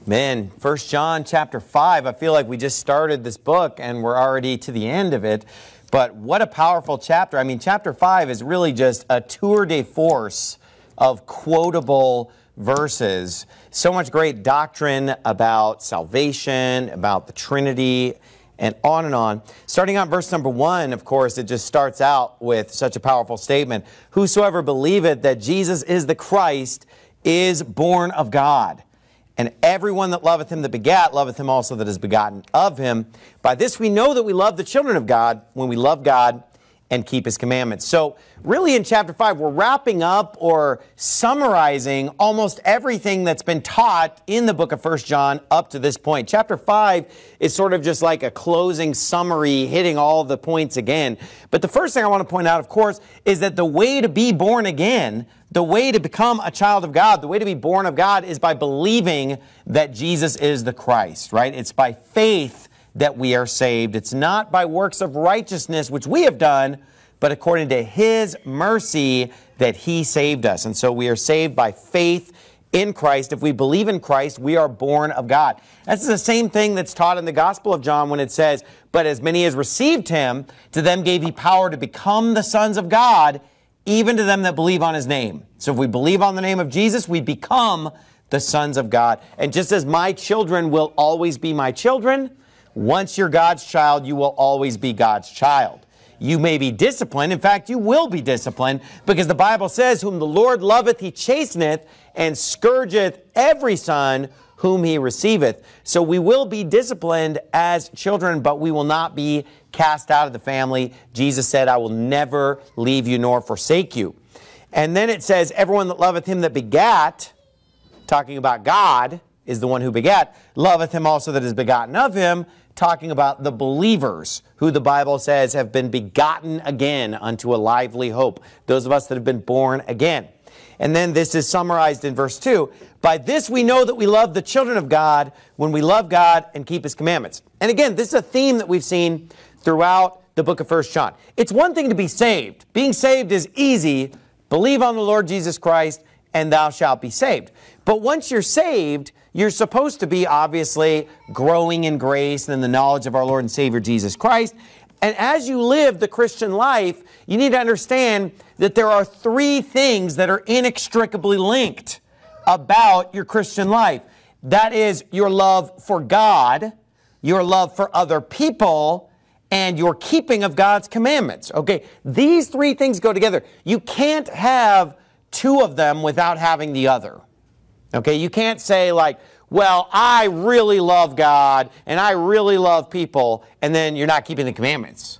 Man, 1 John chapter 5, I feel like we just started this book and we're already to the end of it. But what a powerful chapter. I mean, chapter 5 is really just a tour de force of quotable verses. So much great doctrine about salvation, about the Trinity, and on and on. Starting on verse number 1, of course, it just starts out with such a powerful statement. Whosoever believeth that Jesus is the Christ is born of God. And everyone that loveth him that begat, loveth him also that is begotten of him. By this we know that we love the children of God, when we love God and keep his commandments. So really in chapter 5, we're wrapping up or summarizing almost everything that's been taught in the book of 1 John up to this point. Chapter 5 is sort of just like a closing summary, hitting all the points again. But the first thing I want to point out, of course, is that the way to be born again, the way to become a child of God, the way to be born of God is by believing that Jesus is the Christ, right? It's by faith that we are saved. It's not by works of righteousness, which we have done, but according to his mercy that he saved us. And so we are saved by faith in Christ. If we believe in Christ, we are born of God. That's the same thing that's taught in the Gospel of John when it says, but as many as received him, to them gave he power to become the sons of God, even to them that believe on his name. So if we believe on the name of Jesus, we become the sons of God. And just as my children will always be my children, once you're God's child, you will always be God's child. You may be disciplined. In fact, you will be disciplined because the Bible says, whom the Lord loveth, he chasteneth, and scourgeth every son whom he receiveth. So we will be disciplined as children, but we will not be cast out of the family. Jesus said, I will never leave you nor forsake you. And then it says, everyone that loveth him that begat, talking about God, is the one who begat, loveth him also that is begotten of him, talking about the believers who the Bible says have been begotten again unto a lively hope. Those of us that have been born again. And then this is summarized in verse 2. By this we know that we love the children of God when we love God and keep his commandments. And again, this is a theme that we've seen throughout the book of 1 John. It's one thing to be saved. Being saved is easy. Believe on the Lord Jesus Christ and thou shalt be saved. But once you're saved, you're supposed to be obviously growing in grace and in the knowledge of our Lord and Savior Jesus Christ. And as you live the Christian life, you need to understand that there are three things that are inextricably linked about your Christian life. That is your love for God, your love for other people, and your keeping of God's commandments. Okay, these three things go together. You can't have two of them without having the other. Okay, you can't say like, well, I really love God and I really love people, and then you're not keeping the commandments.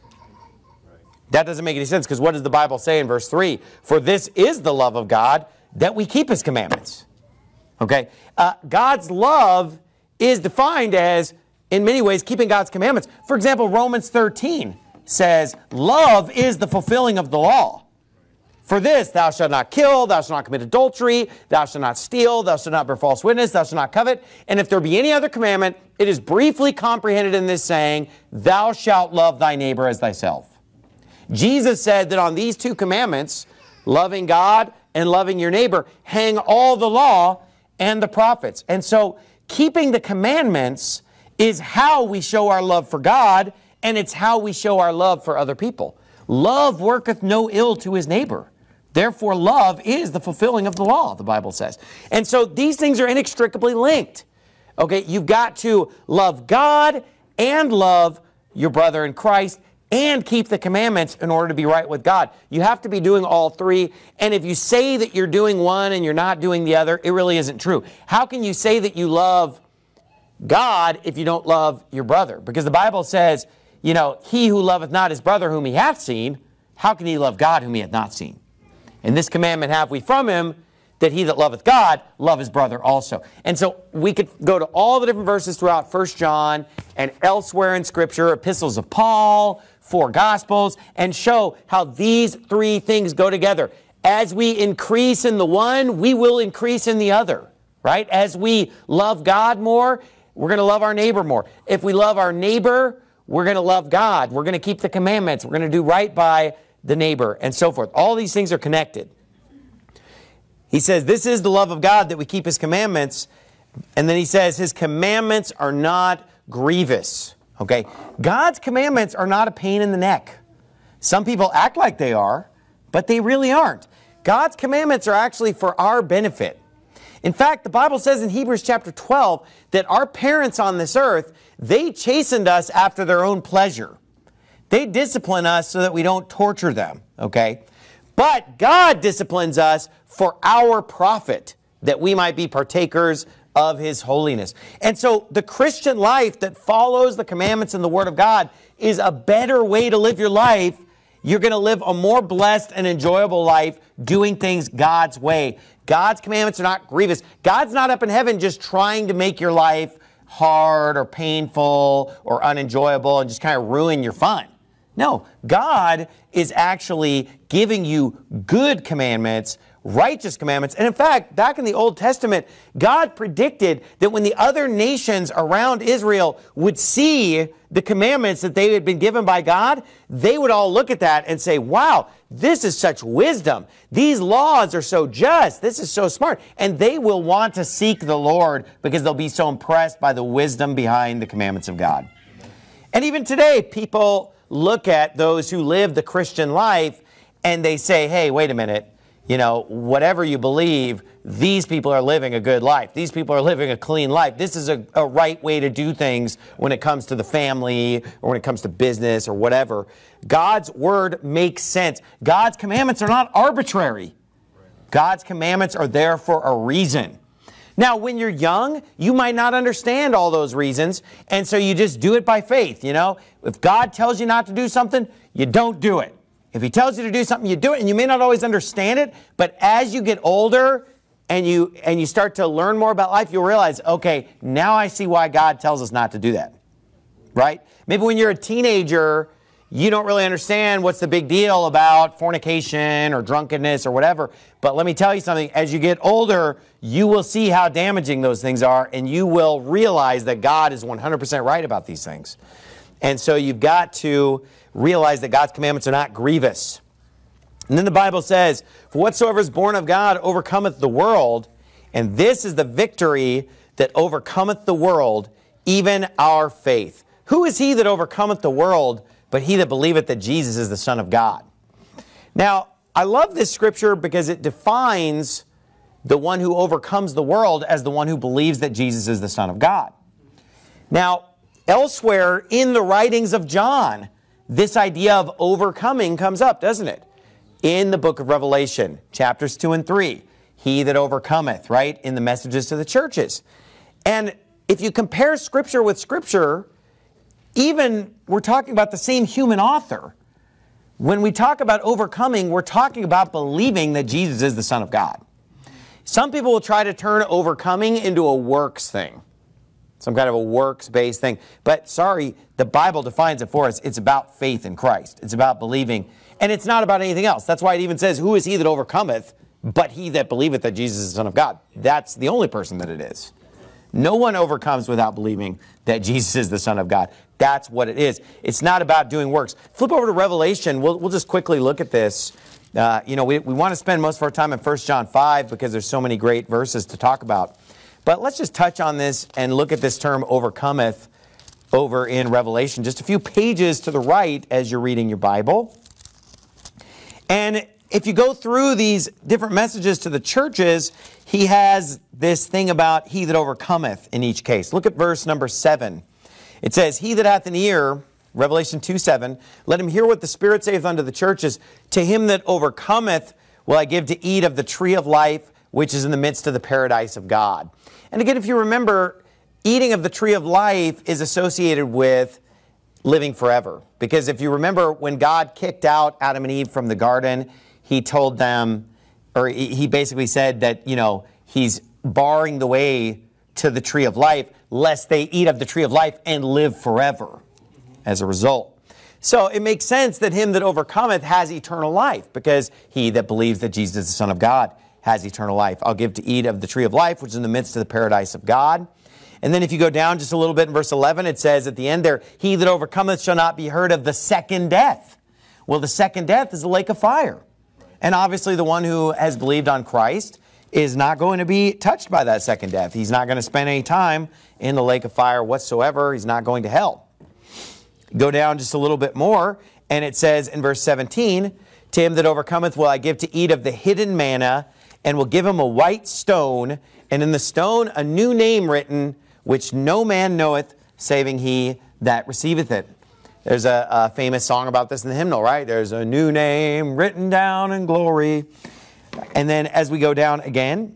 That doesn't make any sense, because what does the Bible say in verse 3? For this is the love of God, that we keep his commandments. Okay, God's love is defined as, in many ways, keeping God's commandments. For example, Romans 13 says, love is the fulfilling of the law. For this, thou shalt not kill, thou shalt not commit adultery, thou shalt not steal, thou shalt not bear false witness, thou shalt not covet. And if there be any other commandment, it is briefly comprehended in this saying, thou shalt love thy neighbor as thyself. Jesus said that on these two commandments, loving God and loving your neighbor, hang all the law and the prophets. And so keeping the commandments is how we show our love for God, and it's how we show our love for other people. Love worketh no ill to his neighbor. Therefore, love is the fulfilling of the law, the Bible says. And so these things are inextricably linked. Okay, you've got to love God and love your brother in Christ and keep the commandments in order to be right with God. You have to be doing all three. And if you say that you're doing one and you're not doing the other, it really isn't true. How can you say that you love God if you don't love your brother? Because the Bible says, you know, he who loveth not his brother whom he hath seen, how can he love God whom he hath not seen? And this commandment have we from him, that he that loveth God, love his brother also. And so we could go to all the different verses throughout 1 John and elsewhere in Scripture, epistles of Paul, 4 Gospels, and show how these three things go together. As we increase in the one, we will increase in the other, right? As we love God more, we're going to love our neighbor more. If we love our neighbor, we're going to love God. We're going to keep the commandments. We're going to do right by the neighbor, and so forth. All these things are connected. He says, this is the love of God, that we keep his commandments. And then he says his commandments are not grievous. Okay? God's commandments are not a pain in the neck. Some people act like they are, but they really aren't. God's commandments are actually for our benefit. In fact, the Bible says in Hebrews chapter 12 that our parents on this earth, they chastened us after their own pleasure. They discipline us so that we don't torture them, okay? But God disciplines us for our profit, that we might be partakers of His holiness. And so the Christian life that follows the commandments and the Word of God is a better way to live your life. You're going to live a more blessed and enjoyable life doing things God's way. God's commandments are not grievous. God's not up in heaven just trying to make your life hard or painful or unenjoyable and just kind of ruin your fun. No, God is actually giving you good commandments, righteous commandments. And in fact, back in the Old Testament, God predicted that when the other nations around Israel would see the commandments that they had been given by God, they would all look at that and say, wow, this is such wisdom. These laws are so just. This is so smart. And they will want to seek the Lord because they'll be so impressed by the wisdom behind the commandments of God. And even today, people look at those who live the Christian life and they say, hey, wait a minute. You know, whatever you believe, these people are living a good life. These people are living a clean life. This is a right way to do things when it comes to the family or when it comes to business or whatever. God's word makes sense. God's commandments are not arbitrary. God's commandments are there for a reason. Now, when you're young, you might not understand all those reasons, and so you just do it by faith, you know. If God tells you not to do something, you don't do it. If He tells you to do something, you do it, and you may not always understand it, but as you get older and you start to learn more about life, you'll realize, okay, now I see why God tells us not to do that, right? Maybe when you're a teenager, you don't really understand what's the big deal about fornication or drunkenness or whatever, but let me tell you something, as you get older, you will see how damaging those things are, and you will realize that God is 100% right about these things. And so you've got to realize that God's commandments are not grievous. And then the Bible says, for whatsoever is born of God overcometh the world, and this is the victory that overcometh the world, even our faith. Who is he that overcometh the world, but he that believeth that Jesus is the Son of God? Now, I love this scripture because it defines the one who overcomes the world as the one who believes that Jesus is the Son of God. Now, elsewhere in the writings of John, this idea of overcoming comes up, doesn't it? In the book of Revelation, chapters 2 and 3, he that overcometh, right? In the messages to the churches. And if you compare Scripture with Scripture, even we're talking about the same human author. When we talk about overcoming, we're talking about believing that Jesus is the Son of God. Some people will try to turn overcoming into a works thing. Some kind of a works-based thing. But sorry, the Bible defines it for us. It's about faith in Christ. It's about believing. And it's not about anything else. That's why it even says, who is he that overcometh, but he that believeth that Jesus is the Son of God. That's the only person that it is. No one overcomes without believing that Jesus is the Son of God. That's what it is. It's not about doing works. Flip over to Revelation. We'll just quickly look at this. We want to spend most of our time in 1 John 5 because there's so many great verses to talk about. But let's just touch on this and look at this term overcometh over in Revelation, just a few pages to the right as you're reading your Bible. And if you go through these different messages to the churches, he has this thing about he that overcometh in each case. Look at verse number 7. It says, he that hath an ear, Revelation 2:7, let him hear what the Spirit saith unto the churches. To him that overcometh will I give to eat of the tree of life, which is in the midst of the paradise of God. And again, if you remember, eating of the tree of life is associated with living forever. Because if you remember, when God kicked out Adam and Eve from the garden, he told them, or he basically said that, he's barring the way to the tree of life, lest they eat of the tree of life and live forever as a result. So it makes sense that him that overcometh has eternal life, because he that believes that Jesus is the Son of God has eternal life. I'll give to eat of the tree of life, which is in the midst of the paradise of God. And then if you go down just a little bit in verse 11, it says at the end there, he that overcometh shall not be heard of the second death. Well, the second death is the lake of fire. And obviously the one who has believed on Christ is not going to be touched by that second death. He's not going to spend any time in the lake of fire whatsoever. He's not going to hell. Go down just a little bit more, and it says in verse 17, to him that overcometh will I give to eat of the hidden manna, and will give him a white stone, and in the stone a new name written, which no man knoweth, saving he that receiveth it. There's a famous song about this in the hymnal, right? There's a new name written down in glory. And then as we go down again,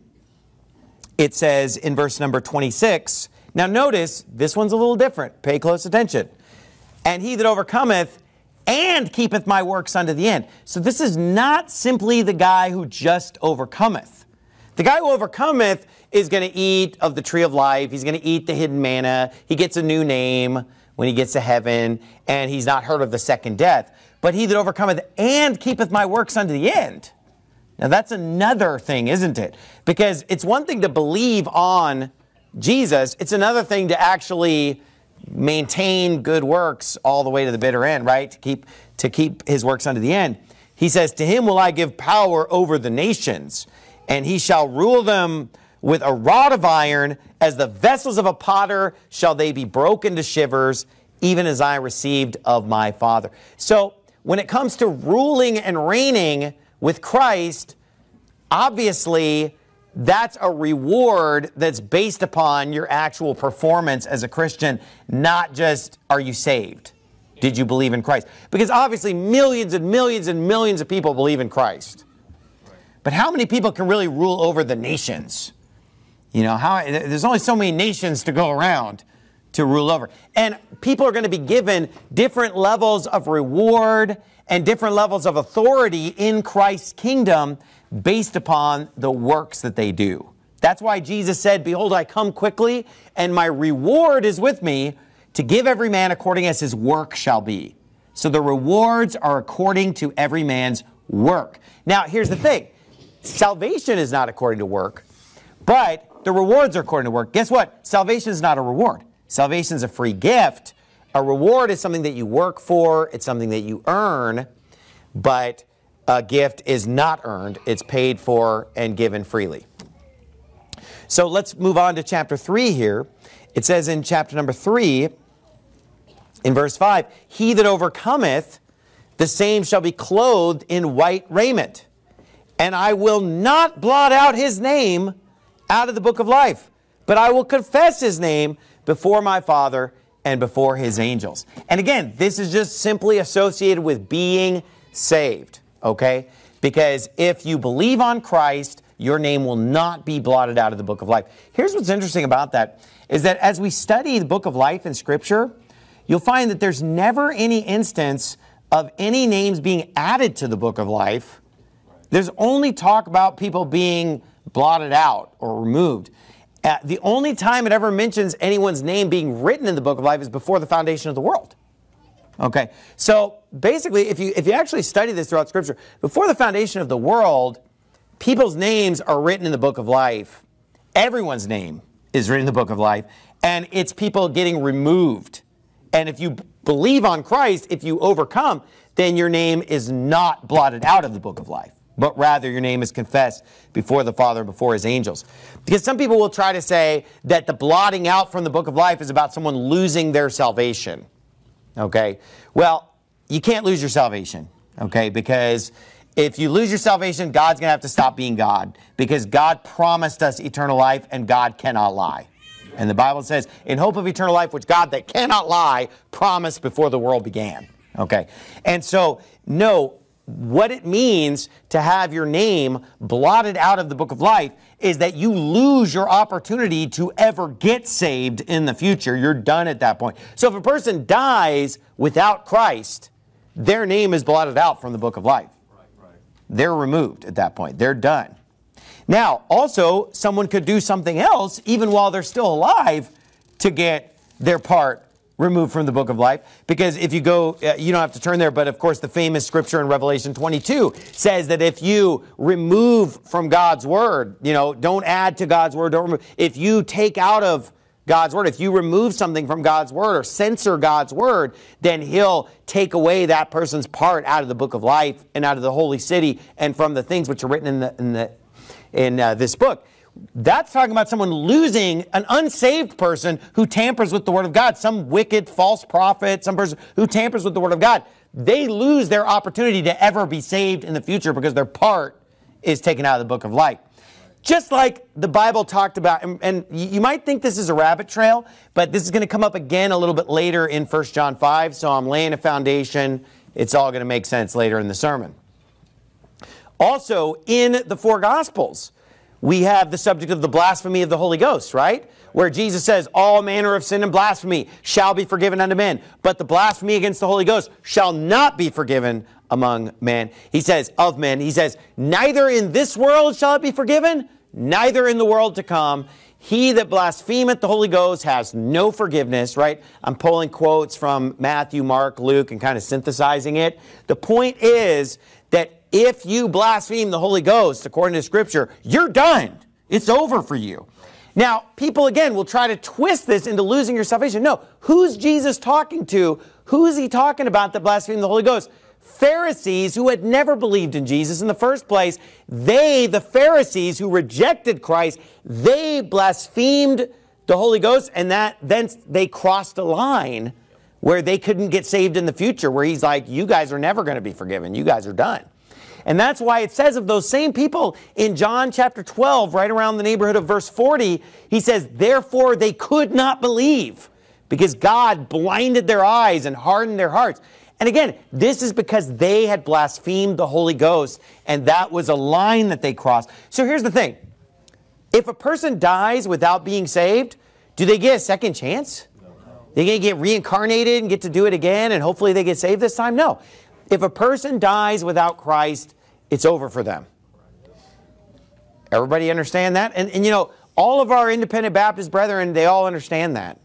it says in verse number 26, now notice, this one's a little different. Pay close attention. And he that overcometh and keepeth my works unto the end. So this is not simply the guy who just overcometh. The guy who overcometh is going to eat of the tree of life. He's going to eat the hidden manna. He gets a new name when he gets to heaven, and he's not heard of the second death. But he that overcometh and keepeth my works unto the end. Now that's another thing, isn't it? Because it's one thing to believe on Jesus. It's another thing to actually maintain good works all the way to the bitter end, right? To keep his works unto the end. He says, to him will I give power over the nations, and he shall rule them with a rod of iron. As the vessels of a potter shall they be broken to shivers, even as I received of my Father. So when it comes to ruling and reigning with Christ, obviously that's a reward that's based upon your actual performance as a Christian, not just, are you saved? Did you believe in Christ? Because obviously millions and millions and millions of people believe in Christ. But how many people can really rule over the nations? You know, there's only so many nations to go around to rule over. And people are going to be given different levels of reward and different levels of authority in Christ's kingdom based upon the works that they do. That's why Jesus said, behold, I come quickly, and my reward is with me to give every man according as his work shall be. So the rewards are according to every man's work. Now, here's the thing. Salvation is not according to work, but the rewards are according to work. Guess what? Salvation is not a reward. Salvation is a free gift. A reward is something that you work for. It's something that you earn, but a gift is not earned. It's paid for and given freely. So let's move on to chapter 3 here. It says in chapter number 3, in verse 5, he that overcometh, the same shall be clothed in white raiment, and I will not blot out his name out of the book of life, but I will confess his name before my Father and before his angels. And again, this is just simply associated with being saved, okay? Because if you believe on Christ, your name will not be blotted out of the book of life. Here's what's interesting about that, is that as we study the book of life in Scripture, you'll find that there's never any instance of any names being added to the book of life. There's only talk about people being blotted out or removed. The only time it ever mentions anyone's name being written in the book of life is before the foundation of the world. Okay, so basically, if you actually study this throughout Scripture, before the foundation of the world, people's names are written in the book of life. Everyone's name is written in the book of life, and it's people getting removed. And if you believe on Christ, if you overcome, then your name is not blotted out of the book of life, but rather your name is confessed before the Father and before his angels. Because some people will try to say that the blotting out from the book of life is about someone losing their salvation. Okay? Well, you can't lose your salvation, okay? Because if you lose your salvation, God's going to have to stop being God, because God promised us eternal life, and God cannot lie. And the Bible says, in hope of eternal life, which God that cannot lie promised before the world began. Okay? And so, no, what it means to have your name blotted out of the book of life is that you lose your opportunity to ever get saved in the future. You're done at that point. So if a person dies without Christ, their name is blotted out from the book of life. They're removed at that point. They're done. Now, also, someone could do something else even while they're still alive to get their part removed from the book of life. Because if you go, you don't have to turn there, but of course the famous scripture in Revelation 22 says that if you remove from God's word, don't add to God's word, don't remove. If you take out of God's word, if you remove something from God's word or censor God's word, then he'll take away that person's part out of the book of life and out of the holy city and from the things which are written in this book. That's talking about someone losing, an unsaved person who tampers with the Word of God, some wicked false prophet, some person who tampers with the Word of God. They lose their opportunity to ever be saved in the future because their part is taken out of the book of life. Just like the Bible talked about, and you might think this is a rabbit trail, but this is going to come up again a little bit later in 1 John 5, so I'm laying a foundation. It's all going to make sense later in the sermon. Also, in the four Gospels, we have the subject of the blasphemy of the Holy Ghost, right? Where Jesus says, all manner of sin and blasphemy shall be forgiven unto men, but the blasphemy against the Holy Ghost shall not be forgiven among men. He says, of men. He says, neither in this world shall it be forgiven, neither in the world to come. He that blasphemeth the Holy Ghost has no forgiveness, right? I'm pulling quotes from Matthew, Mark, Luke, and kind of synthesizing it. The point is that if you blaspheme the Holy Ghost, according to Scripture, you're done. It's over for you. Now, people, again, will try to twist this into losing your salvation. No, who's Jesus talking to? Who is he talking about that blasphemed the Holy Ghost? Pharisees who had never believed in Jesus in the first place. They, the Pharisees who rejected Christ, they blasphemed the Holy Ghost, and then they crossed a line where they couldn't get saved in the future, where he's like, you guys are never going to be forgiven. You guys are done. And that's why it says of those same people in John chapter 12, right around the neighborhood of verse 40, he says, therefore they could not believe because God blinded their eyes and hardened their hearts. And again, this is because they had blasphemed the Holy Ghost, and that was a line that they crossed. So here's the thing. If a person dies without being saved, do they get a second chance? They're going to get reincarnated and get to do it again, and hopefully they get saved this time? No. If a person dies without Christ, it's over for them. Everybody understand that? And you know, all of our independent Baptist brethren, they all understand that.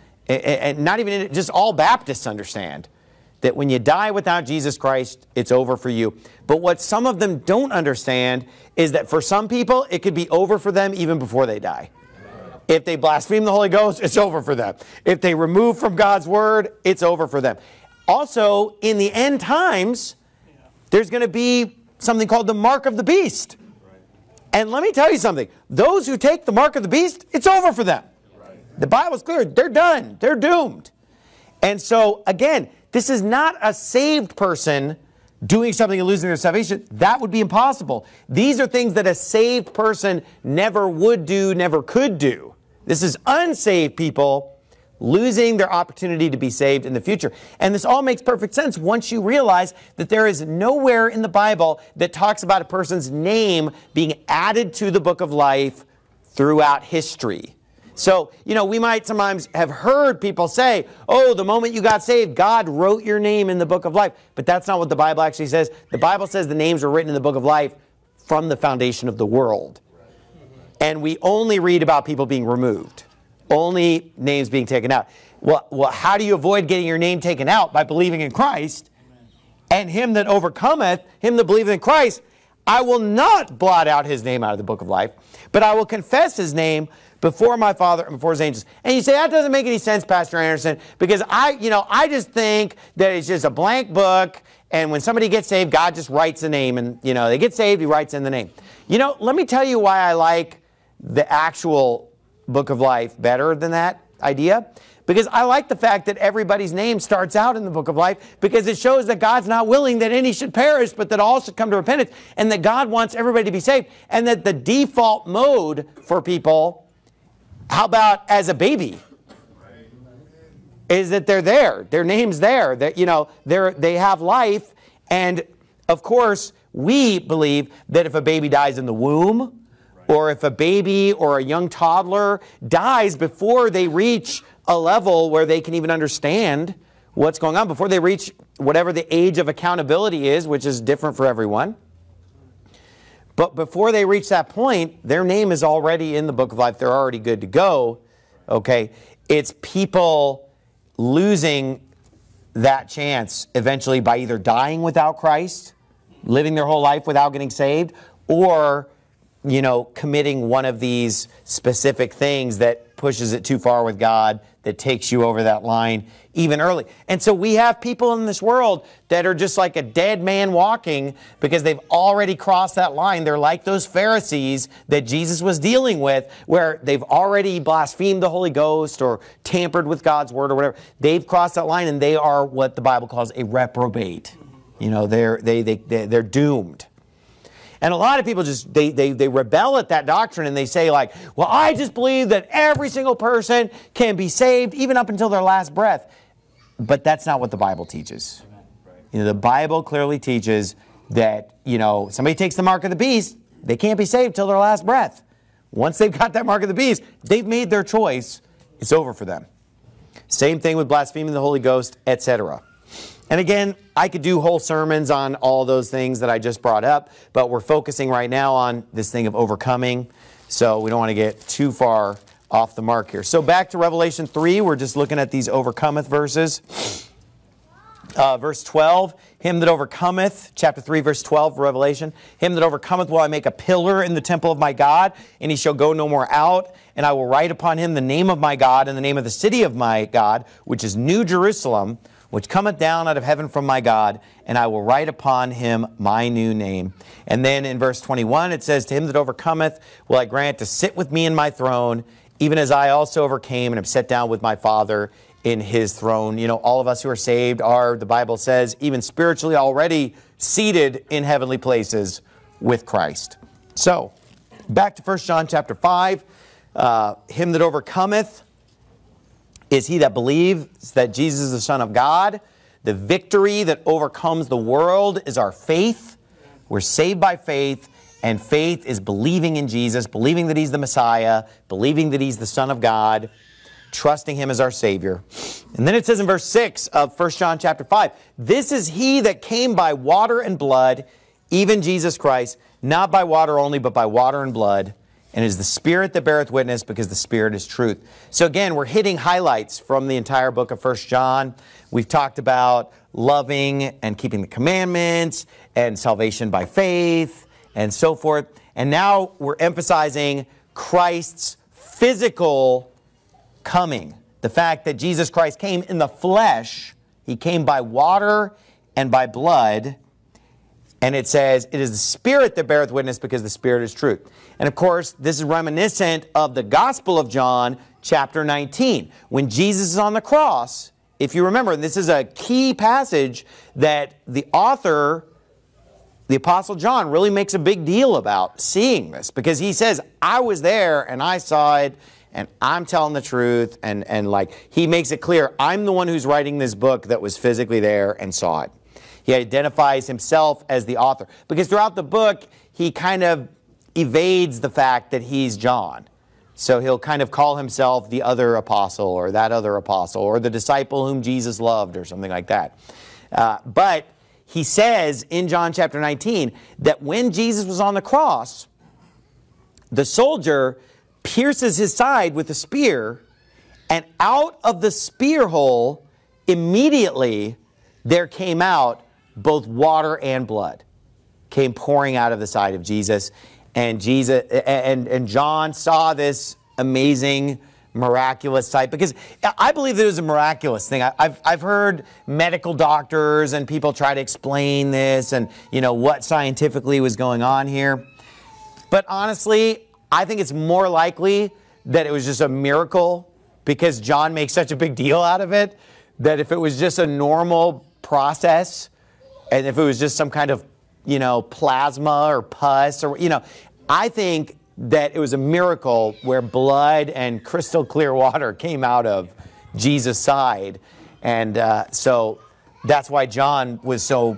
And not even, just all Baptists understand that when you die without Jesus Christ, it's over for you. But what some of them don't understand is that for some people, it could be over for them even before they die. If they blaspheme the Holy Ghost, it's over for them. If they remove from God's Word, it's over for them. Also, in the end times, there's going to be something called the mark of the beast. And let me tell you something. Those who take the mark of the beast, it's over for them. The Bible's clear. They're done. They're doomed. And so, again, this is not a saved person doing something and losing their salvation. That would be impossible. These are things that a saved person never would do, never could do. This is unsaved people losing their opportunity to be saved in the future. And this all makes perfect sense once you realize that there is nowhere in the Bible that talks about a person's name being added to the book of life throughout history. So, you know, we might sometimes have heard people say, oh, the moment you got saved, God wrote your name in the book of life. But that's not what the Bible actually says. The Bible says the names were written in the book of life from the foundation of the world. And we only read about people being removed. Only names being taken out. Well, how do you avoid getting your name taken out? By believing in Christ. And him that overcometh, him that believeth in Christ, I will not blot out his name out of the book of life, but I will confess his name before my Father and before his angels. And you say, that doesn't make any sense, Pastor Anderson, because I just think that it's just a blank book, and when somebody gets saved, God just writes a name, and, you know, they get saved, he writes in the name. You know, let me tell you why I like the actual book of life better than that idea. Because I like the fact that everybody's name starts out in the book of life, because it shows that God's not willing that any should perish, but that all should come to repentance, and that God wants everybody to be saved, and that the default mode for people, how about as a baby, is that they're there. Their name's there. That, you know, they have life. And of course, we believe that if a baby dies in the womb, or if a baby or a young toddler dies before they reach a level where they can even understand what's going on, before they reach whatever the age of accountability is, which is different for everyone. But before they reach that point, their name is already in the book of life. They're already good to go. Okay? It's people losing that chance eventually by either dying without Christ, living their whole life without getting saved, or, you know, committing one of these specific things that pushes it too far with God, that takes you over that line even early. And so we have people in this world that are just like a dead man walking because they've already crossed that line. They're like those Pharisees that Jesus was dealing with, where they've already blasphemed the Holy Ghost or tampered with God's word or whatever. They've crossed that line, and they are what the Bible calls a reprobate. You know, they're doomed. And a lot of people just, they rebel at that doctrine, and they say like, well, I just believe that every single person can be saved even up until their last breath. But that's not what the Bible teaches. You know, the Bible clearly teaches that, you know, somebody takes the mark of the beast, they can't be saved till their last breath. Once they've got that mark of the beast, they've made their choice. It's over for them. Same thing with blaspheming the Holy Ghost, etc. And again, I could do whole sermons on all those things that I just brought up, but we're focusing right now on this thing of overcoming, so we don't want to get too far off the mark here. So back to Revelation 3, we're just looking at these overcometh verses. Verse 12, him that overcometh, chapter 3, verse 12, Revelation, him that overcometh will I make a pillar in the temple of my God, and he shall go no more out, and I will write upon him the name of my God and the name of the city of my God, which is New Jerusalem, which cometh down out of heaven from my God, and I will write upon him my new name. And then in verse 21, it says, to him that overcometh will I grant to sit with me in my throne, even as I also overcame and have sat down with my Father in his throne. You know, all of us who are saved are, the Bible says, even spiritually already seated in heavenly places with Christ. So, back to 1 John chapter 5. Him that overcometh is he that believes that Jesus is the Son of God. The victory that overcomes the world is our faith. We're saved by faith, and faith is believing in Jesus, believing that he's the Messiah, believing that he's the Son of God, trusting him as our Savior. And then it says in verse 6 of 1 John chapter 5, this is he that came by water and blood, even Jesus Christ, not by water only, but by water and blood. And it is the Spirit that beareth witness, because the Spirit is truth. So again, we're hitting highlights from the entire book of 1 John. We've talked about loving and keeping the commandments, and salvation by faith, and so forth. And now we're emphasizing Christ's physical coming. The fact that Jesus Christ came in the flesh. He came by water and by blood. And it says, it is the Spirit that beareth witness, because the Spirit is truth. And of course, this is reminiscent of the Gospel of John, chapter 19. When Jesus is on the cross, if you remember, this is a key passage that the author, the Apostle John, really makes a big deal about seeing this. Because he says, I was there and I saw it, and I'm telling the truth. And like, he makes it clear, I'm the one who's writing this book that was physically there and saw it. He identifies himself as the author. Because throughout the book, he kind of evades the fact that he's John. So he'll kind of call himself the other apostle, or that other apostle, or the disciple whom Jesus loved, or something like that. But he says in John chapter 19 that when Jesus was on the cross, the soldier pierces his side with a spear, and out of the spear hole immediately there came out both water and blood, came pouring out of the side of Jesus. And Jesus and John saw this amazing, miraculous sight, because I believe that it was a miraculous thing. I've heard medical doctors and people try to explain this, and you know what scientifically was going on here. But honestly, I think it's more likely that it was just a miracle, because John makes such a big deal out of it, that if it was just a normal process, and if it was just some kind of, you know, plasma or pus, or, you know, I think that it was a miracle where blood and crystal clear water came out of Jesus' side. And so that's why John was so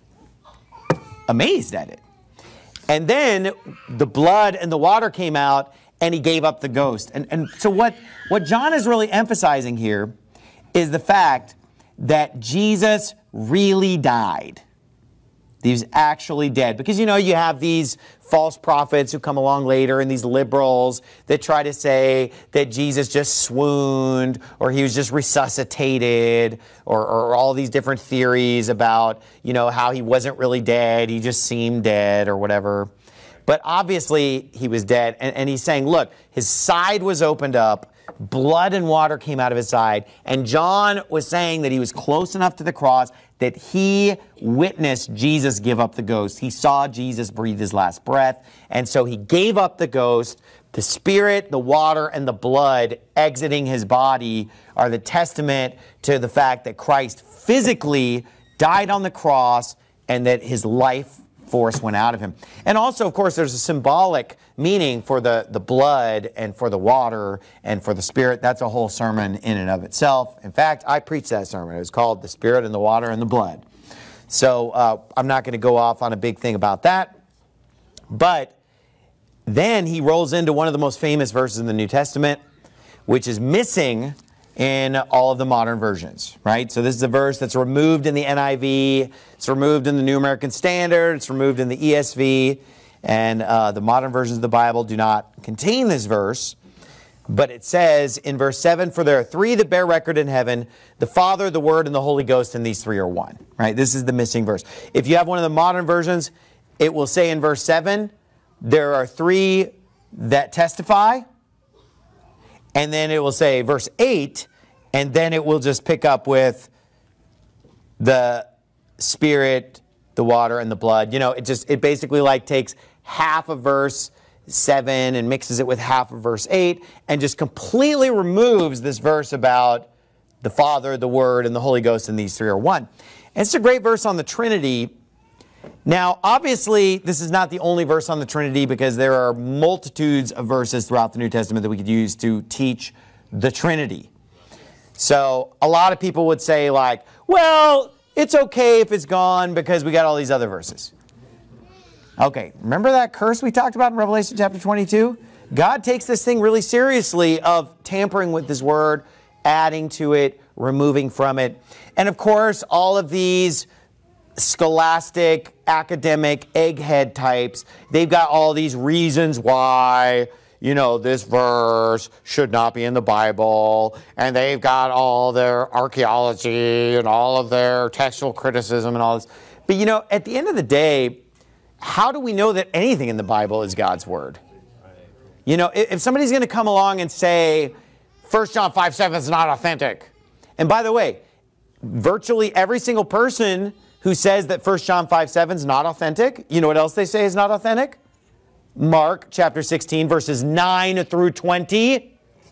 amazed at it. And then the blood and the water came out, and he gave up the ghost. And so what John is really emphasizing here is the fact that Jesus really died. He was actually dead. Because, you know, you have these false prophets who come along later, and these liberals that try to say that Jesus just swooned, or he was just resuscitated, or all these different theories about, you know, how he wasn't really dead, he just seemed dead, or whatever. But obviously he was dead, and he's saying, look, his side was opened up blood and water came out of his side. And John was saying that he was close enough to the cross that he witnessed Jesus give up the ghost. He saw Jesus breathe his last breath. And so he gave up the ghost. The spirit, the water, and the blood exiting his body are the testament to the fact that Christ physically died on the cross and that his life force went out of him. And also, of course, there's a symbolic meaning for the blood and for the water and for the spirit. That's a whole sermon in and of itself. In fact, I preached that sermon. It was called The Spirit and the Water and the Blood. So I'm not going to go off on a big thing about that. But then he rolls into one of the most famous verses in the New Testament, which is missing in all of the modern versions, right? So this is a verse that's removed in the NIV, it's removed in the New American Standard, it's removed in the ESV, and the modern versions of the Bible do not contain this verse. But it says in verse 7, "For there are three that bear record in heaven, the Father, the Word, and the Holy Ghost, and these three are one." Right? This is the missing verse. If you have one of the modern versions, it will say in verse 7, there are three that testify. And then it will say verse 8, and then it will just pick up with the Spirit, the water, and the blood. You know, it basically like takes half of verse 7 and mixes it with half of verse 8 and just completely removes this verse about the Father, the Word, and the Holy Ghost, and these three are one. And it's a great verse on the Trinity. Now, obviously, this is not the only verse on the Trinity because there are multitudes of verses throughout the New Testament that we could use to teach the Trinity. So a lot of people would say like, well, it's okay if it's gone because we got all these other verses. Okay, remember that curse we talked about in Revelation chapter 22? God takes this thing really seriously of tampering with his word, adding to it, removing from it. And of course, all of these scholastic, academic, egghead types, they've got all these reasons why, you know, this verse should not be in the Bible, and they've got all their archaeology and all of their textual criticism and all this. But you know, at the end of the day, how do we know that anything in the Bible is God's word? You know, if somebody's going to come along and say 1 John 5:7 is not authentic, and by the way, virtually every single person who says that 1 John 5:7 is not authentic, you know what else they say is not authentic? Mark chapter 16, verses 9 through 20.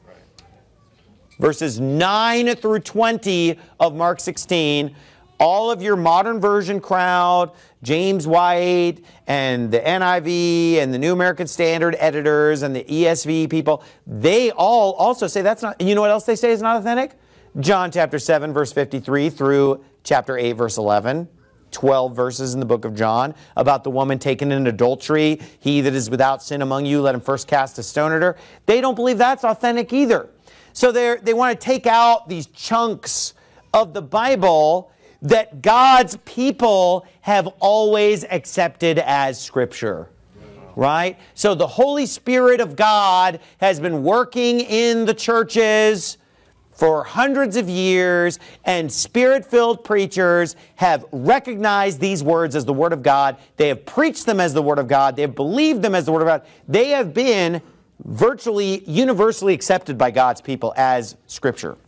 Verses 9 through 20 of Mark 16. All of your modern version crowd, James White and the NIV and the New American Standard editors and the ESV people, they all also say that's not, you know what else they say is not authentic? John chapter 7, verse 53 through chapter 8, verse 11. 12 verses in the book of John about the woman taken in adultery. He that is without sin among you, let him first cast a stone at her. They don't believe that's authentic either. So they want to take out these chunks of the Bible that God's people have always accepted as Scripture. Right? So the Holy Spirit of God has been working in the churches for hundreds of years, and Spirit-filled preachers have recognized these words as the Word of God. They have preached them as the Word of God. They have believed them as the Word of God. They have been virtually universally accepted by God's people as Scripture.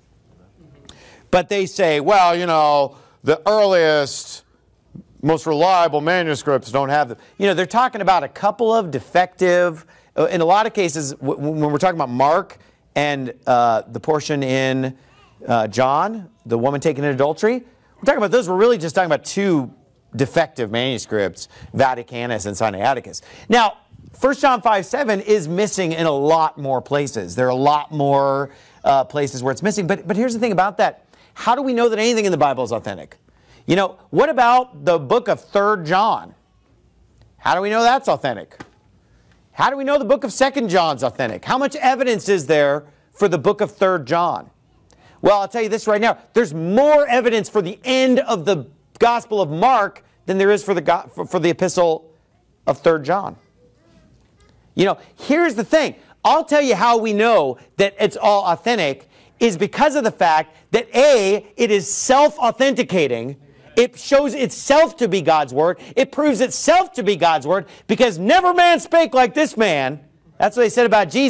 But they say, well, you know, the earliest, most reliable manuscripts don't have them. You know, they're talking about a couple of defective, in a lot of cases, when we're talking about Mark, and the portion in John, the woman taken in adultery, we're talking about those. We're really just talking about two defective manuscripts, Vaticanus and Sinaiticus. Now, 1 John 5:7 is missing in a lot more places. There are a lot more places where it's missing. But here's the thing about that. How do we know that anything in the Bible is authentic? You know, what about the book of 3 John? How do we know that's authentic? How do we know the book of 2 John is authentic? How much evidence is there for the book of 3 John? Well, I'll tell you this right now. There's more evidence for the end of the Gospel of Mark than there is for the epistle of 3 John. You know, here's the thing. I'll tell you how we know that it's all authentic is because of the fact that A, it is self-authenticating. It shows itself to be God's word. It proves itself to be God's word because never man spake like this man. That's what they said about Jesus.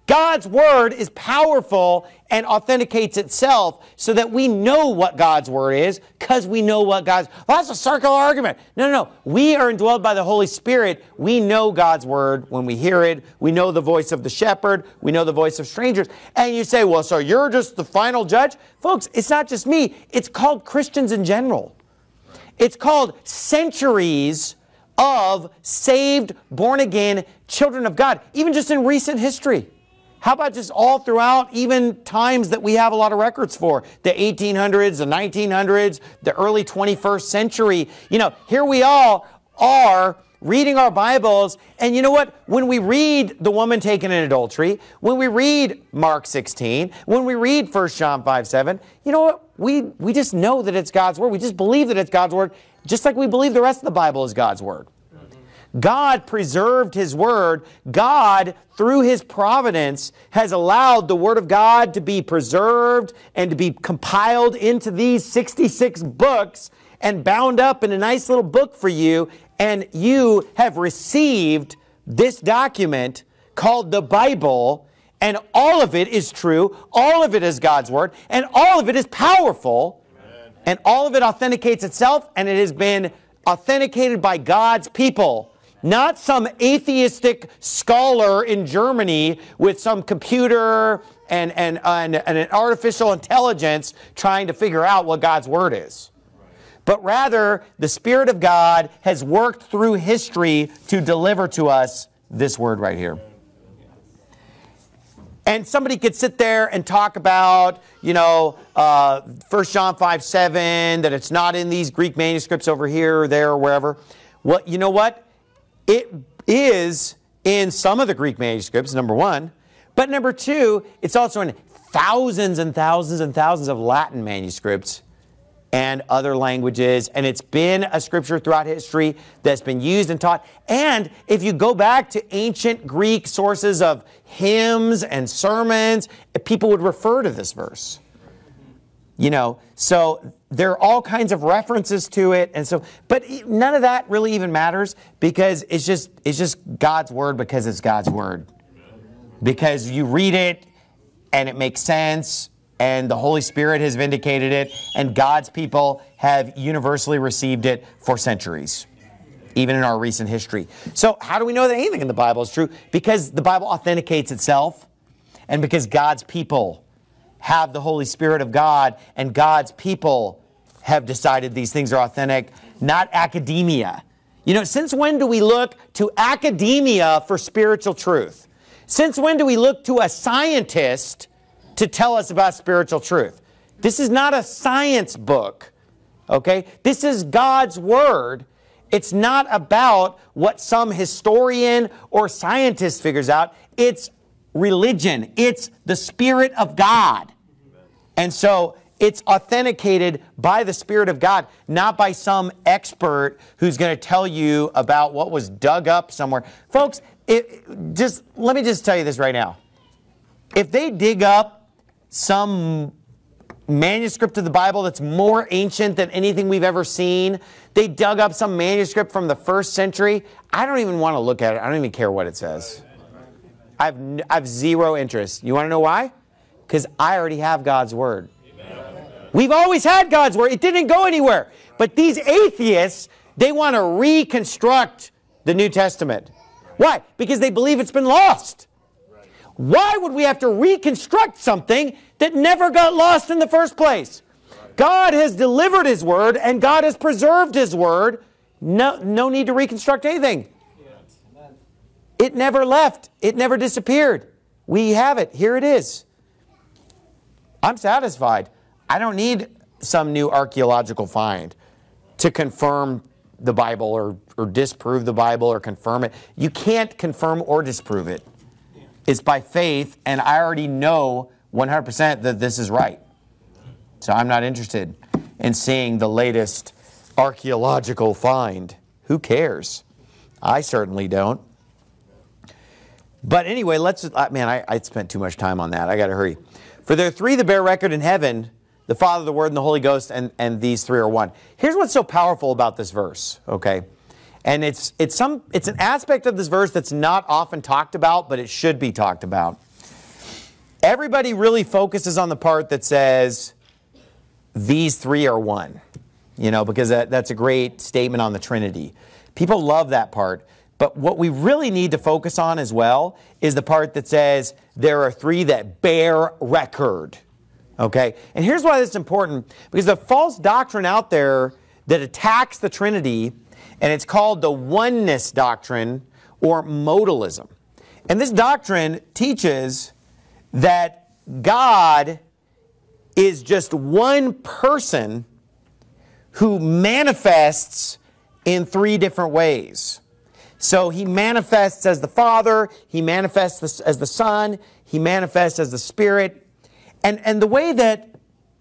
God's word is powerful and authenticates itself so that we know what God's word is because we know what God's... Well, that's a circular argument. No. We are indwelled by the Holy Spirit. We know God's word when we hear it. We know the voice of the shepherd. We know the voice of strangers. And you say, well, so you're just the final judge? Folks, it's not just me. It's called Christians in general. It's called centuries of saved, born-again children of God, even just in recent history. How about just all throughout, even times that we have a lot of records for, the 1800s, the 1900s, the early 21st century. You know, here we all are reading our Bibles, and you know what? When we read the woman taken in adultery, when we read Mark 16, when we read 1 John 5:7, you know what? We just know that it's God's word. We just believe that it's God's word, just like we believe the rest of the Bible is God's word. God preserved his word. God, through his providence, has allowed the word of God to be preserved and to be compiled into these 66 books and bound up in a nice little book for you. And you have received this document called the Bible, and all of it is true. All of it is God's word, and all of it is powerful. Amen. And all of it authenticates itself, and it has been authenticated by God's people. Not some atheistic scholar in Germany with some computer and an artificial intelligence trying to figure out what God's word is. But rather, the Spirit of God has worked through history to deliver to us this word right here. And somebody could sit there and talk about, 1 John 5:7, that it's not in these Greek manuscripts over here or there or wherever. Well, you know what? It is in some of the Greek manuscripts, number one. But number two, it's also in thousands and thousands and thousands of Latin manuscripts and other languages. And it's been a scripture throughout history that's been used and taught. And if you go back to ancient Greek sources of hymns and sermons, people would refer to this verse. So there are all kinds of references to it, and so, but none of that really even matters because it's just God's word because it's God's word. Because you read it and it makes sense, and the Holy Spirit has vindicated it, and God's people have universally received it for centuries, even in our recent history. So how do we know that anything in the Bible is true? Because the Bible authenticates itself, and because God's people have the Holy Spirit of God, and God's people have decided these things are authentic, not academia. Since when do we look to academia for spiritual truth? Since when do we look to a scientist to tell us about spiritual truth? This is not a science book, okay? This is God's word. It's not about what some historian or scientist figures out. It's religion. It's the Spirit of God. And so it's authenticated by the Spirit of God, not by some expert who's going to tell you about what was dug up somewhere. Folks, let me just tell you this right now. If they dig up some manuscript of the Bible that's more ancient than anything we've ever seen, they dug up some manuscript from the 1st century, I don't even want to look at it. I don't even care what it says. I have zero interest. You want to know why? Because I already have God's word. Amen. We've always had God's word. It didn't go anywhere. But these atheists, they want to reconstruct the New Testament. Why? Because they believe it's been lost. Why would we have to reconstruct something that never got lost in the first place? God has delivered his word, and God has preserved his word. No need to reconstruct anything. It never left. It never disappeared. We have it. Here it is. I'm satisfied. I don't need some new archaeological find to confirm the Bible or disprove the Bible or confirm it. You can't confirm or disprove it. It's by faith, and I already know 100% that this is right. So I'm not interested in seeing the latest archaeological find. Who cares? I certainly don't. But anyway, I spent too much time on that. I got to hurry. For there are three that bear record in heaven, the Father, the Word, and the Holy Ghost, and these three are one. Here's what's so powerful about this verse, okay? And it's an aspect of this verse that's not often talked about, but it should be talked about. everybody really focuses on the part that says these three are one, you know, because that's a great statement on the Trinity. People love that part. But what we really need to focus on as well is the part that says there are three that bear record. Okay? And here's why this is important. Because the false doctrine out there that attacks the Trinity, and it's called the oneness doctrine or modalism. And this doctrine teaches that God is just one person who manifests in three different ways. So he manifests as the Father, he manifests as the Son, he manifests as the Spirit. And the way that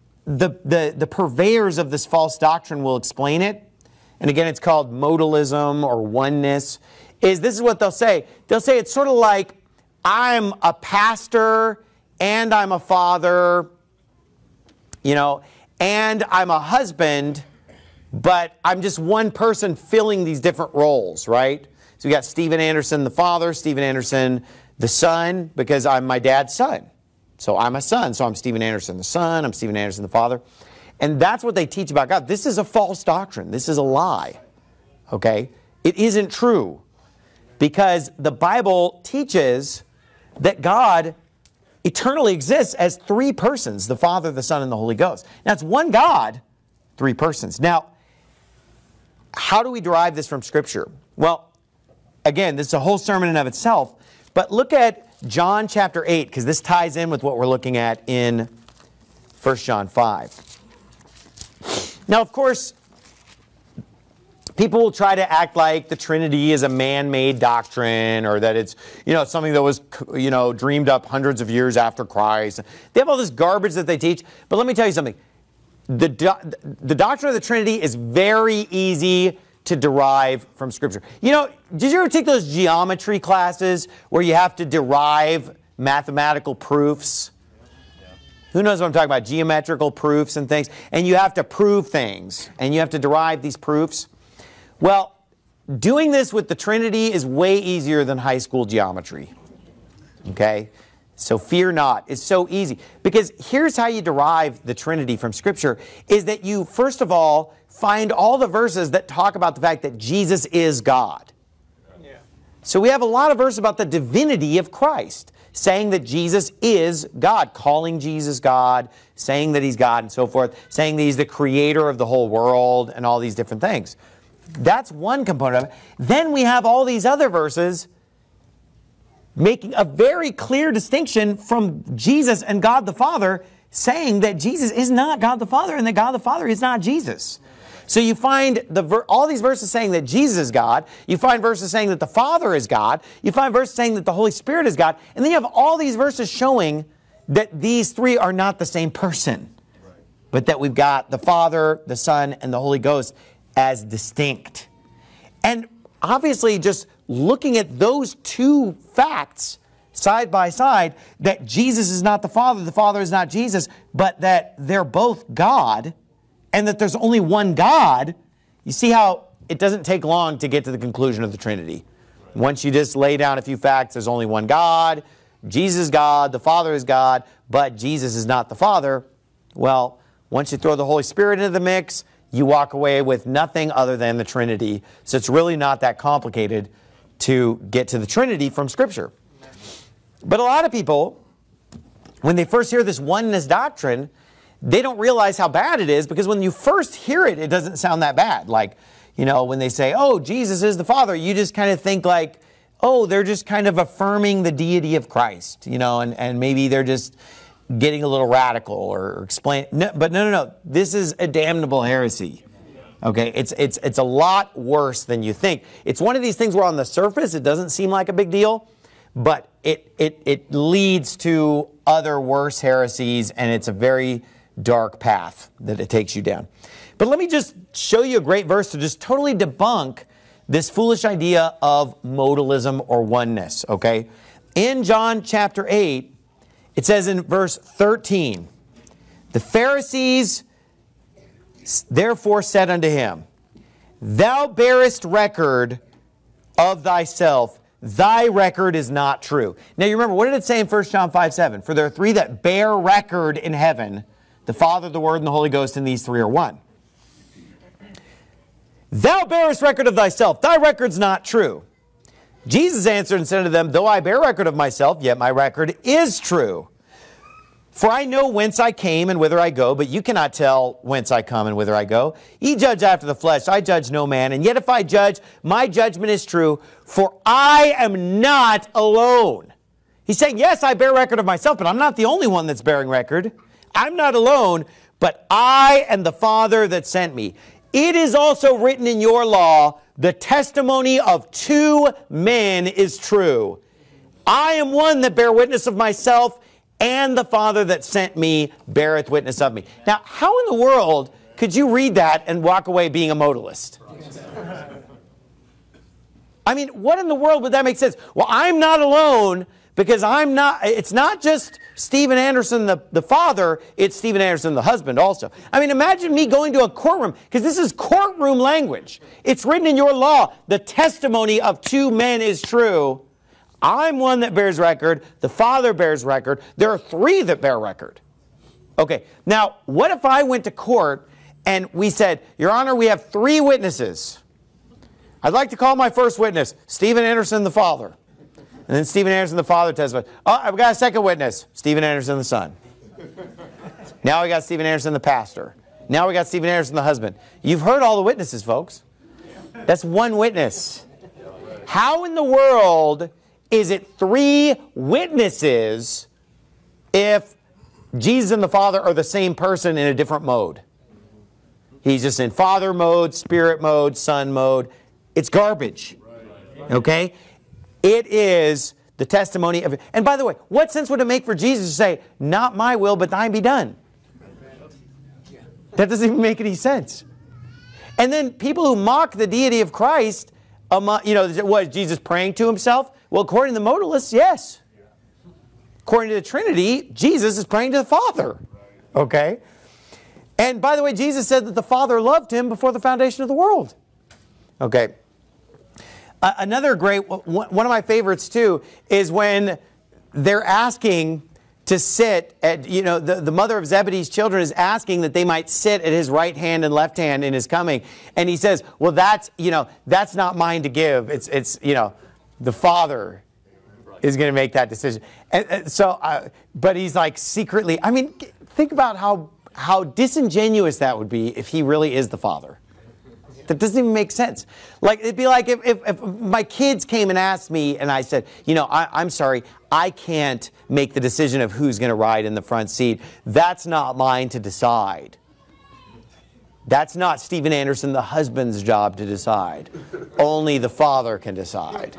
the purveyors of this false doctrine will explain it, and again it's called modalism or oneness, is this is what they'll say. They'll say it's sort of like, I'm a pastor and I'm a father, you know, and I'm a husband, but I'm just one person filling these different roles, right? So we got Steven Anderson the father, Steven Anderson the son, because I'm my dad's son. So I'm a son, so I'm Steven Anderson the son, I'm Steven Anderson the father. And that's what they teach about God. This is a false doctrine. This is a lie. Okay? It isn't true. Because the Bible teaches that God eternally exists as three persons, the Father, the Son, and the Holy Ghost. Now, it's one God, three persons. Now, how do we derive this from Scripture? Well, again, this is a whole sermon in and of itself, but look at John chapter 8, because this ties in with what we're looking at in 1 John 5. Now, of course, people will try to act like the Trinity is a man-made doctrine, or that it's, you know, something that was, you know, dreamed up hundreds of years after Christ. They have all this garbage that they teach. But let me tell you something. The doctrine of the Trinity is very easy to derive from Scripture. You know, did you ever take those geometry classes where you have to derive mathematical proofs? Who knows what I'm talking about? Geometrical proofs and things. And you have to prove things. And you have to derive these proofs. Well, doing this with the Trinity is way easier than high school geometry. Okay? So fear not. It's so easy. Because here's how you derive the Trinity from Scripture, is that you, first of all, find all the verses that talk about the fact that Jesus is God. Yeah. So we have a lot of verses about the divinity of Christ, saying that Jesus is God, calling Jesus God, saying that He's God and so forth, saying that He's the creator of the whole world and all these different things. That's one component of it. Then we have all these other verses making a very clear distinction from Jesus and God the Father, saying that Jesus is not God the Father and that God the Father is not Jesus. So you find all these verses saying that Jesus is God. You find verses saying that the Father is God. You find verses saying that the Holy Spirit is God. And then you have all these verses showing that these three are not the same person, but that we've got the Father, the Son, and the Holy Ghost as distinct. And obviously, just looking at those two facts side by side, that Jesus is not the Father is not Jesus, but that they're both God, and that there's only one God, you see how it doesn't take long to get to the conclusion of the Trinity. Once you just lay down a few facts, there's only one God, Jesus is God, the Father is God, but Jesus is not the Father. Well, once you throw the Holy Spirit into the mix, you walk away with nothing other than the Trinity. So it's really not that complicated to get to the Trinity from Scripture. But a lot of people, when they first hear this oneness doctrine, they don't realize how bad it is, because when you first hear it, it doesn't sound that bad. Like, you know, when they say, oh, Jesus is the Father, you just kind of think like, oh, they're just kind of affirming the deity of Christ, you know, and maybe they're just getting a little radical or explain. No, but no. This is a damnable heresy. Okay, it's a lot worse than you think. It's one of these things where on the surface it doesn't seem like a big deal, but it leads to other worse heresies, and it's a very dark path that it takes you down. But let me just show you a great verse to just totally debunk this foolish idea of modalism or oneness. Okay, in John chapter 8. It says in verse 13, the Pharisees therefore said unto him, Thou bearest record of thyself, thy record is not true. Now you remember, what did it say in 1 John 5:7? For there are three that bear record in heaven, the Father, the Word, and the Holy Ghost, and these three are one. Thou bearest record of thyself, thy record's not true. Jesus answered and said to them, though I bear record of myself, yet my record is true. For I know whence I came and whither I go, but you cannot tell whence I come and whither I go. Ye judge after the flesh, I judge no man. And yet if I judge, my judgment is true, for I am not alone. He's saying, yes, I bear record of myself, but I'm not the only one that's bearing record. I'm not alone, but I and the Father that sent me. It is also written in your law, the testimony of two men is true. I am one that bear witness of myself, and the Father that sent me beareth witness of me. Now, how in the world could you read that and walk away being a modalist? I mean, what in the world would that make sense? Well, I'm not alone because it's not just Steven Anderson, the father, it's Steven Anderson, the husband also. I mean, imagine me going to a courtroom, because this is courtroom language. It's written in your law, the testimony of two men is true. I'm one that bears record. The Father bears record. There are three that bear record. Okay, now, what if I went to court and we said, Your Honor, we have three witnesses. I'd like to call my first witness, Steven Anderson, the father. And then Steven Anderson, the father, testifies. Oh, I've got a second witness, Steven Anderson, the son. Now we got Steven Anderson, the pastor. Now we got Steven Anderson, the husband. You've heard all the witnesses, folks. That's one witness. How in the world is it three witnesses if Jesus and the Father are the same person in a different mode? He's just in Father mode, Spirit mode, Son mode. It's garbage. Okay? It is the testimony of... And by the way, what sense would it make for Jesus to say, not my will, but thine be done? That doesn't even make any sense. And then people who mock the deity of Christ, was Jesus praying to himself? Well, according to the modalists, yes. According to the Trinity, Jesus is praying to the Father. Okay? And by the way, Jesus said that the Father loved him before the foundation of the world. Okay. Another great, one of my favorites too, is when they're asking to sit at, the mother of Zebedee's children is asking that they might sit at his right hand and left hand in his coming. And he says, well, that's not mine to give. It's the Father is going to make that decision. But he's like secretly, I mean, think about how disingenuous that would be if he really is the Father. That doesn't even make sense. Like, it'd be like if my kids came and asked me and I said, I'm sorry, I can't make the decision of who's going to ride in the front seat. That's not mine to decide. That's not Steven Anderson, the husband's job to decide. Only the Father can decide.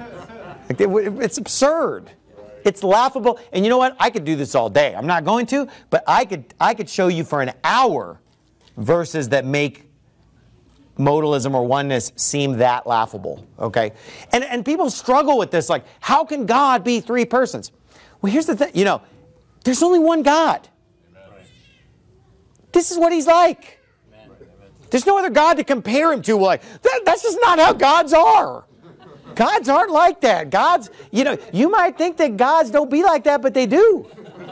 It's absurd. It's laughable. And you know what? I could do this all day. I'm not going to, but I could show you for an hour verses that make modalism or oneness seem that laughable. Okay? And people struggle with this, like, how can God be three persons? Well, here's the thing. There's only one God. This is what he's like. There's no other God to compare him to. Like, that's just not how gods are. Gods aren't like that. Gods, you might think that gods don't be like that, but they do.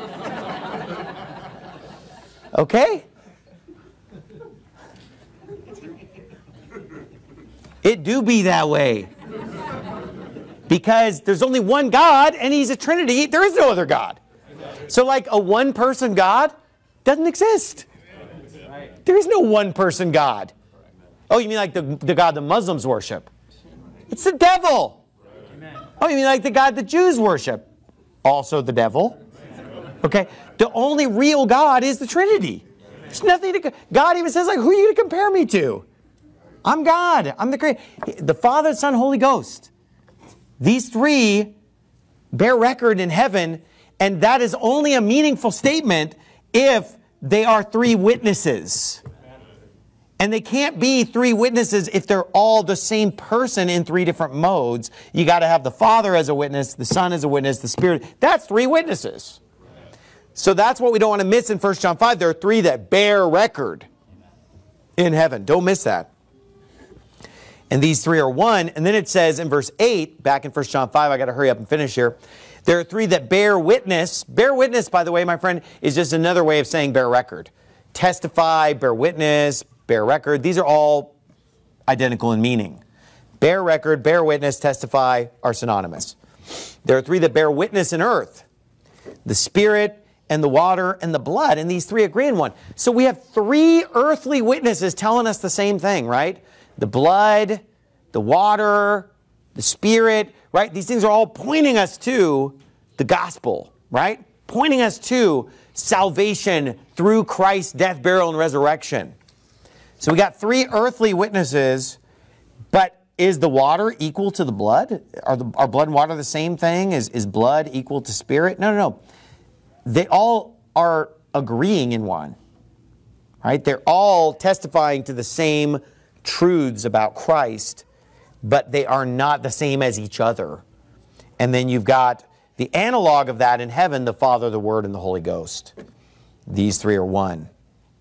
Okay? It do be that way. Because there's only one God, and he's a Trinity. There is no other God. So like a one-person God doesn't exist. There is no one-person God. Oh, you mean like the God the Muslims worship? It's the devil. Oh, you mean like the God the Jews worship? Also the devil. Okay? The only real God is the Trinity. There's nothing to... God even says, like, who are you going to compare me to? I'm God. I'm the creator. The Father, Son, Holy Ghost. These three bear record in heaven, and that is only a meaningful statement if they are three witnesses. And they can't be three witnesses if they're all the same person in three different modes. You got to have the Father as a witness, the Son as a witness, the Spirit. That's three witnesses. So that's what we don't want to miss in 1 John 5. There are three that bear record in heaven. Don't miss that. And these three are one. And then it says in verse 8, back in 1 John 5, I got to hurry up and finish here. There are three that bear witness. Bear witness, by the way, my friend, is just another way of saying bear record. Testify, bear witness, bear record. These are all identical in meaning. Bear record, bear witness, testify are synonymous. There are three that bear witness in earth. The Spirit and the water and the blood. And these three agree in one. So we have three earthly witnesses telling us the same thing, right? The blood, the water, the Spirit, right? These things are all pointing us to the gospel, right? Pointing us to salvation through Christ's death, burial, and resurrection. So we got three earthly witnesses, but is the water equal to the blood? Are blood and water the same thing? Is blood equal to Spirit? No, no, no. They all are agreeing in one, right? They're all testifying to the same truths about Christ, but they are not the same as each other. And then you've got the analog of that in heaven, the Father, the Word, and the Holy Ghost. These three are one.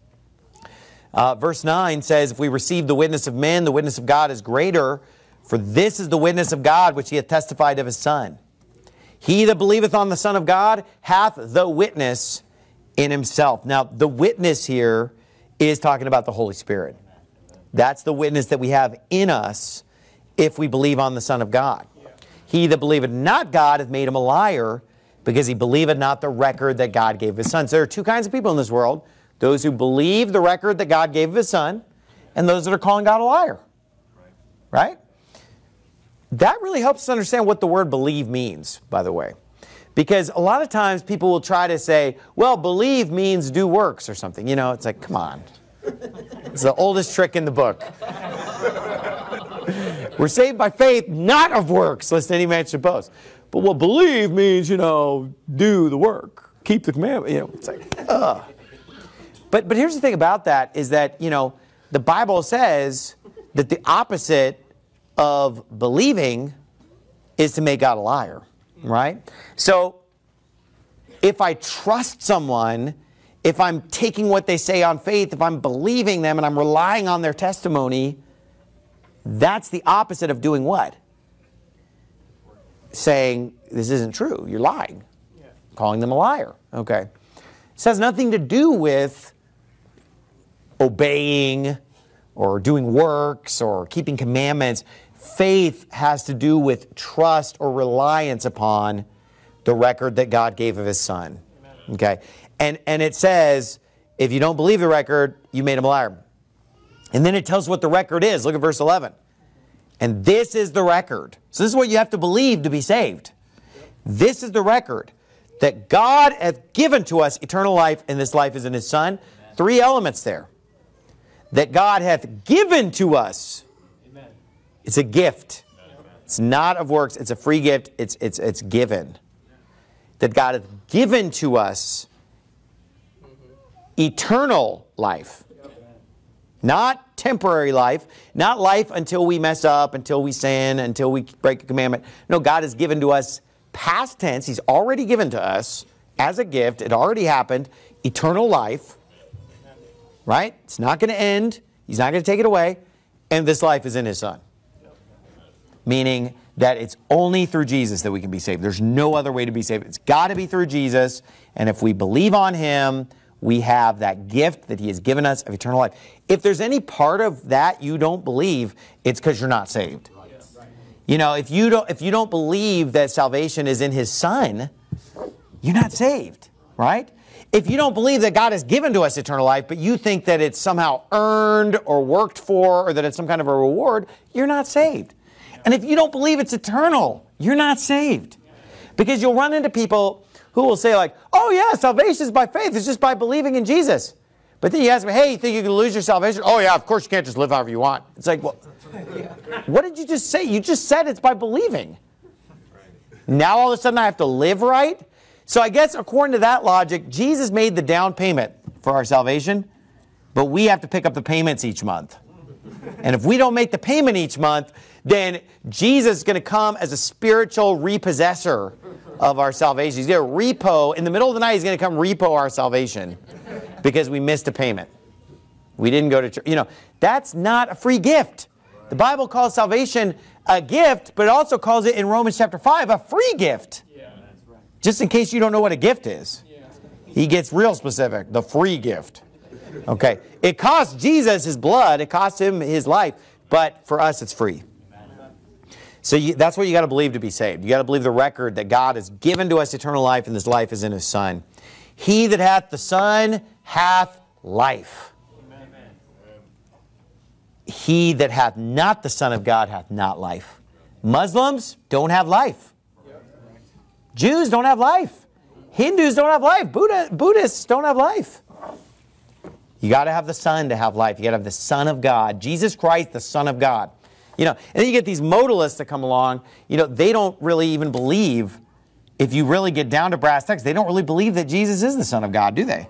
Verse 9 says, if we receive the witness of men, the witness of God is greater, for this is the witness of God which he hath testified of his Son. He that believeth on the Son of God hath the witness in himself. Now, the witness here is talking about the Holy Spirit. That's the witness that we have in us if we believe on the Son of God. He that believeth not God hath made him a liar, because he believeth not the record that God gave his Son. So there are two kinds of people in this world. Those who believe the record that God gave of his Son, and those that are calling God a liar. Right? That really helps us understand what the word believe means, by the way. Because a lot of times people will try to say, well, believe means do works or something. You know, it's like, come on. It's the oldest trick in the book. We're saved by faith, not of works, lest any man should boast. But what believe means, you know, do the work. Keep the commandment. You know, it's like, ugh. But here's the thing about that is that, you know, the Bible says that the opposite of believing is to make God a liar, right? So if I trust someone, if I'm taking what they say on faith, if I'm believing them and I'm relying on their testimony, that's the opposite of doing what? Saying, this isn't true, you're lying. Calling them a liar, okay? This has nothing to do with obeying or doing works or keeping commandments. Faith has to do with trust or reliance upon the record that God gave of his Son. Okay? And it says, if you don't believe the record, you made him a liar. And then it tells what the record is. Look at verse 11. And this is the record. So this is what you have to believe to be saved. This is the record, that God hath given to us eternal life, and this life is in his Son. Three elements there. That God hath given to us. Amen. It's a gift. Amen. It's not of works. It's a free gift. It's given. That God hath given to us eternal life. Not temporary life. Not life until we mess up, until we sin, until we break a commandment. No, God has given to us past tense. He's already given to us as a gift. It already happened. Eternal life. Right? It's not going to end. He's not going to take it away. And this life is in his Son. Meaning that it's only through Jesus that we can be saved. There's no other way to be saved. It's got to be through Jesus. And if we believe on him, we have that gift that he has given us of eternal life. If there's any part of that you don't believe, it's because you're not saved. You know, if you don't believe that salvation is in his Son, you're not saved, right? If you don't believe that God has given to us eternal life, but you think that it's somehow earned or worked for, or that it's some kind of a reward, you're not saved. And if you don't believe it's eternal, you're not saved. Because you'll run into people who will say like, oh yeah, salvation is by faith. It's just by believing in Jesus. But then you ask me, hey, you think you can lose your salvation? Oh yeah, of course you can't just live however you want. It's like, well, what did you just say? You just said it's by believing. Now all of a sudden I have to live right? So I guess according to that logic, Jesus made the down payment for our salvation, but we have to pick up the payments each month. And if we don't make the payment each month, then Jesus is going to come as a spiritual repossessor of our salvation. He's going to repo, in the middle of the night, he's going to come repo our salvation because we missed a payment. We didn't go to church. You know, that's not a free gift. The Bible calls salvation a gift, but it also calls it in Romans chapter 5 a free gift. Just in case you don't know what a gift is. He gets real specific, the free gift. Okay, it cost Jesus his blood, it cost him his life, but for us it's free. So that's what you got to believe to be saved. You got to believe the record that God has given to us eternal life, and this life is in his Son. He that hath the Son hath life. Amen. He that hath not the Son of God hath not life. Muslims don't have life. Jews don't have life. Hindus don't have life. Buddhists don't have life. You got to have the Son to have life. You got to have the Son of God. Jesus Christ, the Son of God. You know, and then you get these modalists that come along. You know, they don't really even believe, if you really get down to brass tacks, they don't really believe that Jesus is the Son of God, do they?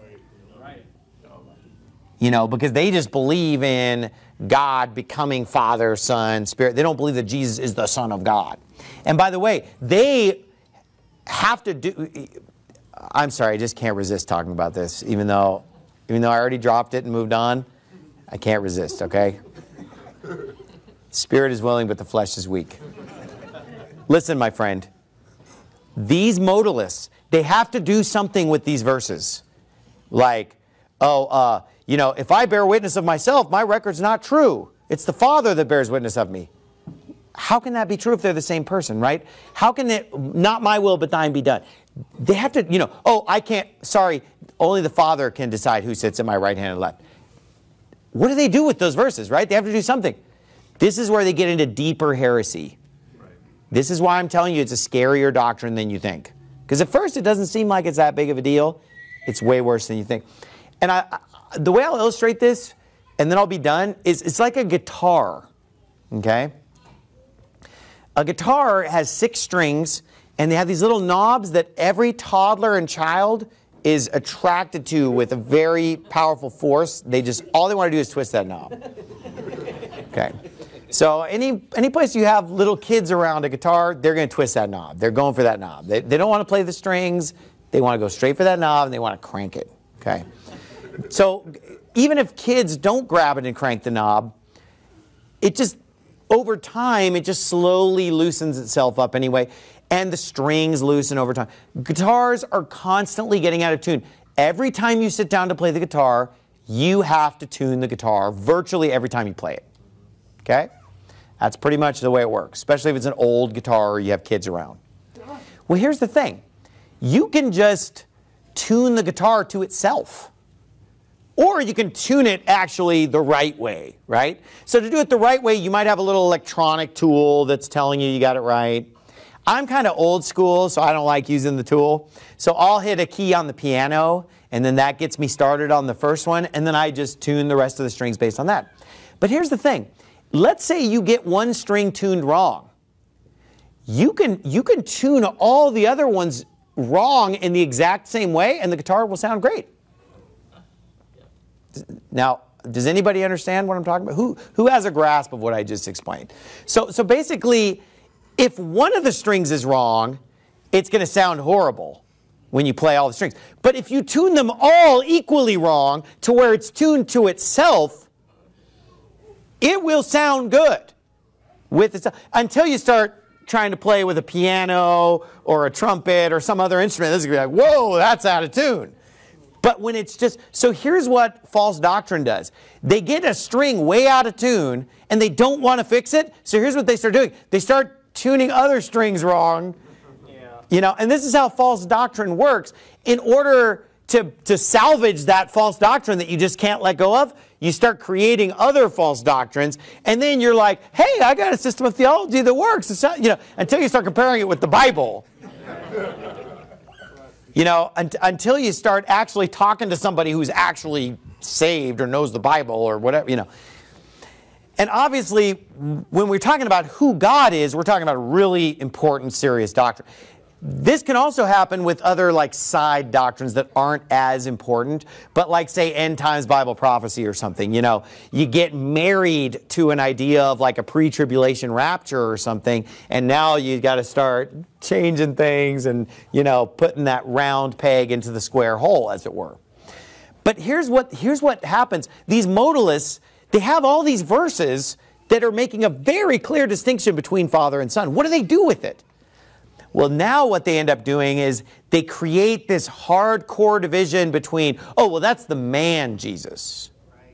You know, because they just believe in God becoming Father, Son, Spirit. They don't believe that Jesus is the Son of God. And by the way, they have to do... I'm sorry, I just can't resist talking about this, even though I already dropped it and moved on. I can't resist, okay? Spirit is willing, but the flesh is weak. Listen, my friend. These modalists, they have to do something with these verses. Like, you know, if I bear witness of myself, my record's not true. It's the Father that bears witness of me. How can that be true if they're the same person, right? How can it, not my will, but thine be done? They have to, you know, I can't, sorry, only the Father can decide who sits at my right hand and left. What do they do with those verses, right? They have to do something. This is where they get into deeper heresy. Right. This is why I'm telling you it's a scarier doctrine than you think. Because at first it doesn't seem like it's that big of a deal. It's way worse than you think. And the way I'll illustrate this, and then I'll be done, is it's like a guitar, okay? A guitar has 6 strings, and they have these little knobs that every toddler and child is attracted to with a very powerful force. All they want to do is twist that knob. Okay. So any place you have little kids around a guitar, they're going to twist that knob. They're going for that knob. They don't want to play the strings. They want to go straight for that knob, and they want to crank it. Okay. So even if kids don't grab it and crank the knob, it just, over time, it just slowly loosens itself up anyway. And the strings loosen over time. Guitars are constantly getting out of tune. Every time you sit down to play the guitar, you have to tune the guitar virtually every time you play it. Okay? That's pretty much the way it works, especially if it's an old guitar or you have kids around. Well, here's the thing. You can just tune the guitar to itself. Or you can tune it actually the right way, right? So to do it the right way, you might have a little electronic tool that's telling you got it right. I'm kind of old school, so I don't like using the tool. So I'll hit a key on the piano, and then that gets me started on the first one, and then I just tune the rest of the strings based on that. But here's the thing. Let's say you get one string tuned wrong. You can tune all the other ones wrong in the exact same way, and the guitar will sound great. Now, does anybody understand what I'm talking about? Who has a grasp of what I just explained? So basically, if one of the strings is wrong, it's going to sound horrible when you play all the strings. But if you tune them all equally wrong to where it's tuned to itself, it will sound good with itself until you start trying to play with a piano or a trumpet or some other instrument. This is going to be like, whoa, that's out of tune. But when it's just, so here's what false doctrine does. They get a string way out of tune and they don't want to fix it. So here's what they start doing. They start tuning other strings wrong. You know, and this is how false doctrine works. In order to salvage that false doctrine that you just can't let go of, you start creating other false doctrines, and then you're like, hey, I got a system of theology that works. It's not, you know, until you start comparing it with the Bible. You know, until you start actually talking to somebody who's actually saved or knows the Bible or whatever, you know. And obviously, when we're talking about who God is, we're talking about a really important, serious doctrine. This can also happen with other like side doctrines that aren't as important, but like say end times Bible prophecy or something, you know, you get married to an idea of like a pre-tribulation rapture or something, and now you got to start changing things and, you know, putting that round peg into the square hole, as it were. But here's what happens. These modalists, they have all these verses that are making a very clear distinction between Father and Son. What do they do with it? Well, now what they end up doing is they create this hardcore division between, oh, well, that's the man Jesus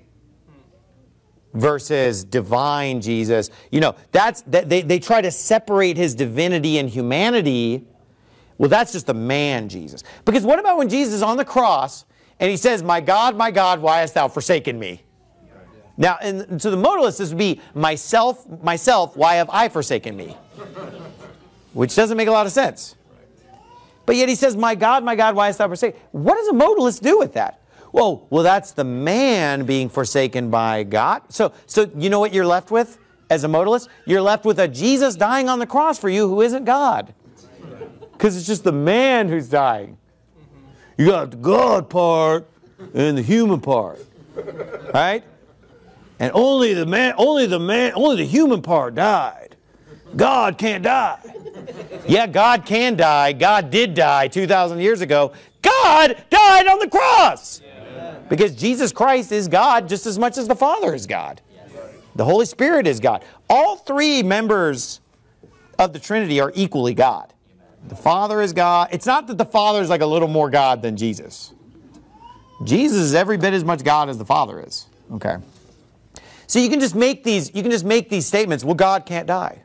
versus divine Jesus. You know, they try to separate his divinity and humanity. Well, that's just the man Jesus. Because what about when Jesus is on the cross and he says, my God, why hast thou forsaken me? Now, and to the modalist, this would be, myself, why have I forsaken me? Which doesn't make a lot of sense. But yet he says, my God, why hast thou forsaken me? What does a modalist do with that? Well, that's the man being forsaken by God. So you know what you're left with as a modalist? You're left with a Jesus dying on the cross for you who isn't God. Because it's just the man who's dying. You got the God part and the human part. Right? And only the human part died. God can't die. Yeah, God can die. God did die 2,000 years ago. God died on the cross. Because Jesus Christ is God just as much as the Father is God. The Holy Spirit is God. All three members of the Trinity are equally God. The Father is God. It's not that the Father is like a little more God than Jesus. Jesus is every bit as much God as the Father is. Okay. So you can just make these statements, well, God can't die.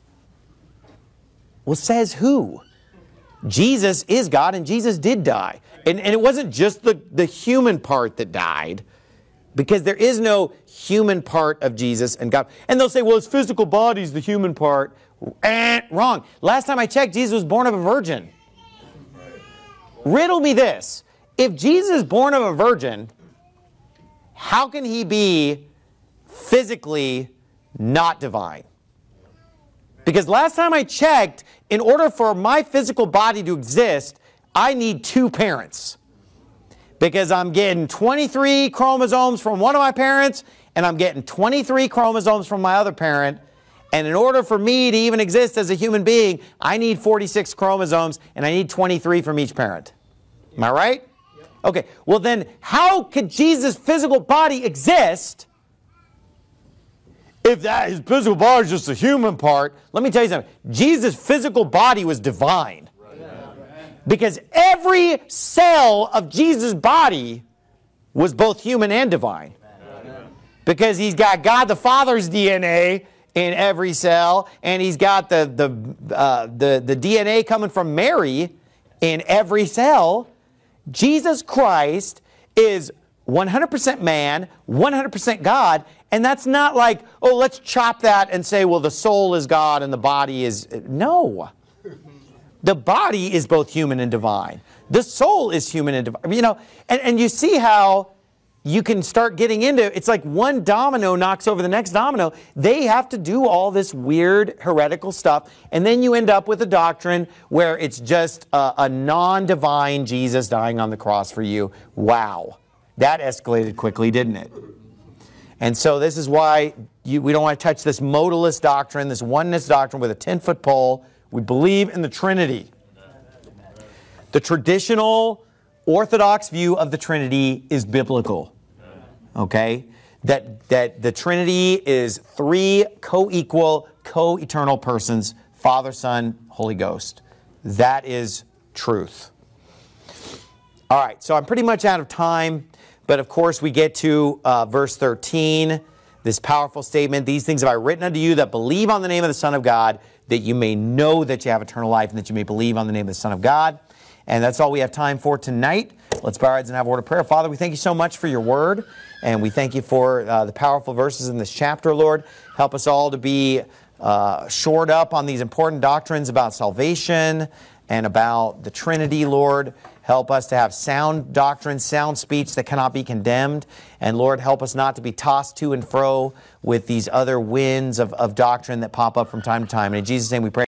Well, says who? Jesus is God and Jesus did die. And it wasn't just the human part that died, because there is no human part of Jesus and God. And they'll say, well, his physical body's the human part. Wrong. Last time I checked, Jesus was born of a virgin. Riddle me this. If Jesus is born of a virgin, how can he be physically not divine? Because last time I checked, in order for my physical body to exist, I need two parents. Because I'm getting 23 chromosomes from one of my parents, and I'm getting 23 chromosomes from my other parent. And in order for me to even exist as a human being, I need 46 chromosomes, and I need 23 from each parent. Am I right? Okay, well then, how could Jesus' physical body exist if his physical body is just a human part? Let me tell you something. Jesus' physical body was divine. Because every cell of Jesus' body was both human and divine. Because he's got God the Father's DNA in every cell, and he's got the DNA coming from Mary in every cell. Jesus Christ is 100% man, 100% God, and that's not like, oh, let's chop that and say, well, the soul is God and the body is... No. The body is both human and divine. The soul is human and divine. You know, and you see how you can start getting into, it's like one domino knocks over the next domino. They have to do all this weird heretical stuff, and then you end up with a doctrine where it's just a non-divine Jesus dying on the cross for you. Wow. That escalated quickly, didn't it? And so this is why we don't want to touch this modalist doctrine, this oneness doctrine with a 10-foot pole. We believe in the Trinity. The traditional Orthodox view of the Trinity is biblical. Okay? That the Trinity is three co-equal, co-eternal persons, Father, Son, Holy Ghost. That is truth. All right, so I'm pretty much out of time, but of course we get to verse 13, this powerful statement, these things have I written unto you that believe on the name of the Son of God, that you may know that you have eternal life and that you may believe on the name of the Son of God. And that's all we have time for tonight. Let's bow our heads and have a word of prayer. Father, we thank you so much for your word, and we thank you for the powerful verses in this chapter, Lord. Help us all to be shored up on these important doctrines about salvation and about the Trinity, Lord. Help us to have sound doctrine, sound speech that cannot be condemned. And Lord, help us not to be tossed to and fro with these other winds of doctrine that pop up from time to time. And in Jesus' name we pray.